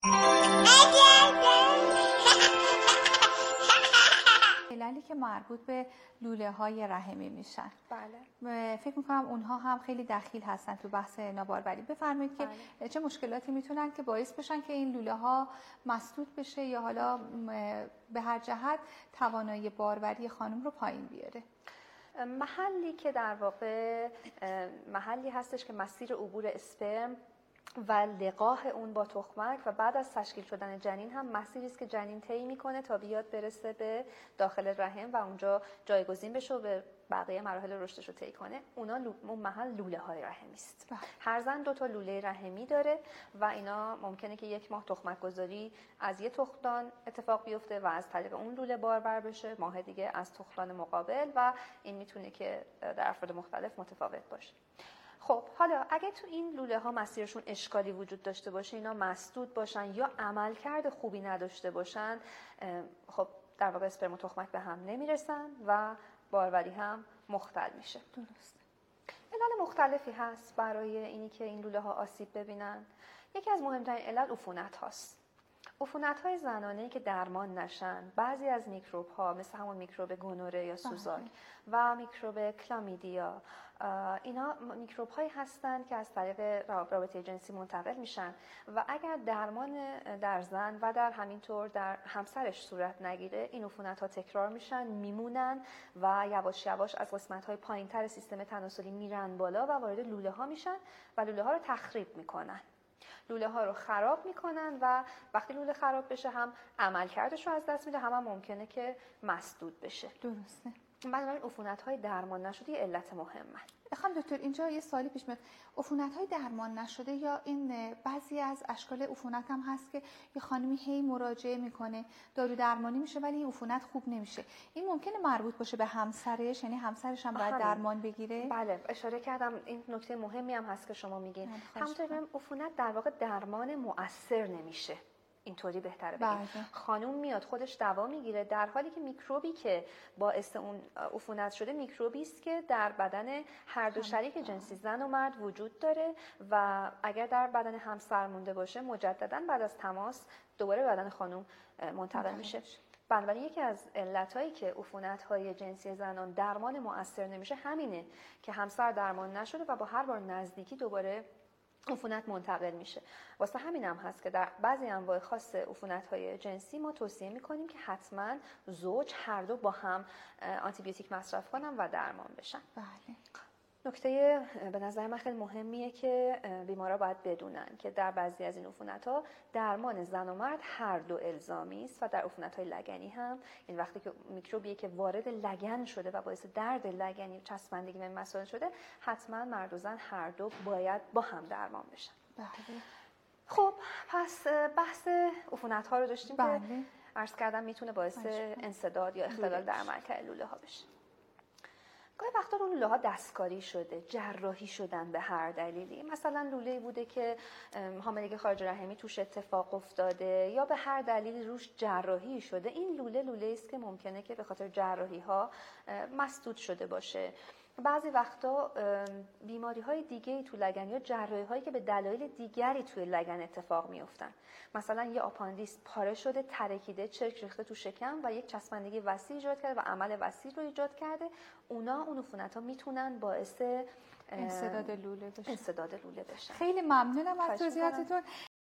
عللی که مربوط به لوله های رحمی میشن. بله. فکر میکنم اونها هم خیلی دخیل هستن تو بحث ناباروری. بفرمایید که بله. چه مشکلاتی میتونن که باعث بشن که این لوله ها مسدود بشه یا حالا به هر جهت توانایی باروری خانم رو پایین بیاره؟ محلی که در واقع محلی هستش که مسیر عبور اسپرم و لقاح اون با تخمک و بعد از تشکیل شدن جنین هم مسیری است که جنین طی میکنه تا بیاد برسه به داخل رحم و اونجا جایگزین بشه و به بقیه مراحل رشدش رو طی کنه. اون محل لوله های رحمی است. هر زن 2 تا لوله رحمی داره و اینا ممکنه که 1 ماه تخمک گذاری از یه تخمدان اتفاق بیفته و از طریق اون لوله بارور بشه، ماه دیگه از تخمدان مقابل و این میتونه که در افراد مختلف متفاوت باشه. خب حالا اگه تو این لوله ها مسیرشون اشکالی وجود داشته باشه، اینا مسدود باشن یا عملکرد خوبی نداشته باشن، خب در واقع اسپرم و تخمک به هم نمیرسن و باروری هم مختل میشه. درست. علل مختلفی هست برای اینی که این لوله ها آسیب ببینن. یکی از مهمترین علل عفونت هاست. عفونت های زنانه‌ای که درمان نشن، بعضی از میکروب ها مثل همون میکروب گونوره یا سوزاک و میکروب کلامیدیا، اینا میکروب هایی هستند که از طریق رابطه جنسی منتقل میشن و اگر درمان در زن و در همینطور در همسرش صورت نگیره، این عفونت ها تکرار میشن، میمونن و یواش یواش از قسمت های پایین تر سیستم تناسلی میرن بالا و وارد لوله ها میشن و لوله ها رو تخریب میکنن. لوله ها رو خراب میکنن و وقتی لوله خراب بشه هم عملکردش رو از دست میده، هم ممکنه که مسدود بشه. درسته. بنابراین عفونت‌های درمان نشده یه علت مهمه. خانم دکتر اینجا یه سوالی پیش میاد. عفونت‌های درمان نشده یا این بعضی از اشکال عفونت هم هست که یه خانمی هی مراجعه میکنه، دارو درمانی میشه ولی این عفونت خوب نمیشه. این ممکنه مربوط باشه به همسرش، یعنی همسرش هم باید درمان بگیره؟ بله، اشاره کردم این نکته مهمی هم هست که شما میگین. همونطور که عفونت در واقع درمان مؤثر نمیشه. اینطوری بهتره بگیم. خانوم میاد خودش دوا میگیره در حالی که میکروبی که باعث اون عفونت شده میکروبی است که در بدن هر دو شریک جنسی زن و مرد وجود داره و اگر در بدن همسر مونده باشه مجددا بعد از تماس دوباره بدن خانوم منتقل میشه. بنابراین یکی از علتایی که عفونت‌های جنسی زنان درمان مؤثر نمیشه همینه که همسر درمان نشده و با هر بار نزدیکی دوباره عفونت منتقل میشه. واسه همین هم هست که در بعضی انواع خاص عفونت‌های جنسی ما توصیه میکنیم که حتما زوج هر دو با هم آنتی بیوتیک مصرف کنن و درمان بشن. بله. نکته به نظر من خیلی مهمیه که بیمارا باید بدونن که در بعضی از این عفونت‌ها درمان زن و مرد هر دو الزامی است و در عفونت‌های لگنی هم این وقتی که میکروبی که وارد لگن شده و باعث درد لگنی و چسبندگی و مسائل شده، حتما مرد و زن هر دو باید با هم درمان بشن. بله. خب پس بحث عفونت‌ها رو داشتیم بله. که عرض کردم میتونه باعث انسداد یا اختلال در عملکرد لوله‌ها بشه. گاهی وقتا لوله ها دستکاری شده، جراحی شدن به هر دلیلی. مثلا لوله‌ای بوده که حاملگی خارج رحمی توش اتفاق افتاده یا به هر دلیلی روش جراحی شده. این لوله است که ممکنه که به خاطر جراحی ها مسدود شده باشه. بعضی وقتا بیماری های دیگه‌ای تو لگن یا جراحی هایی که به دلایل دیگری توی لگن اتفاق میافتن. مثلا یه آپاندیس پاره شده، ترکیده، چرک ریخته تو شکم و یک چسبندگی وسیع ایجاد کرده و عمل وسیع رو ایجاد کرده. اون عفونت‌ها میتونن باعث انسداد لوله بشه. بشن. خیلی ممنونم از توضیحاتتون.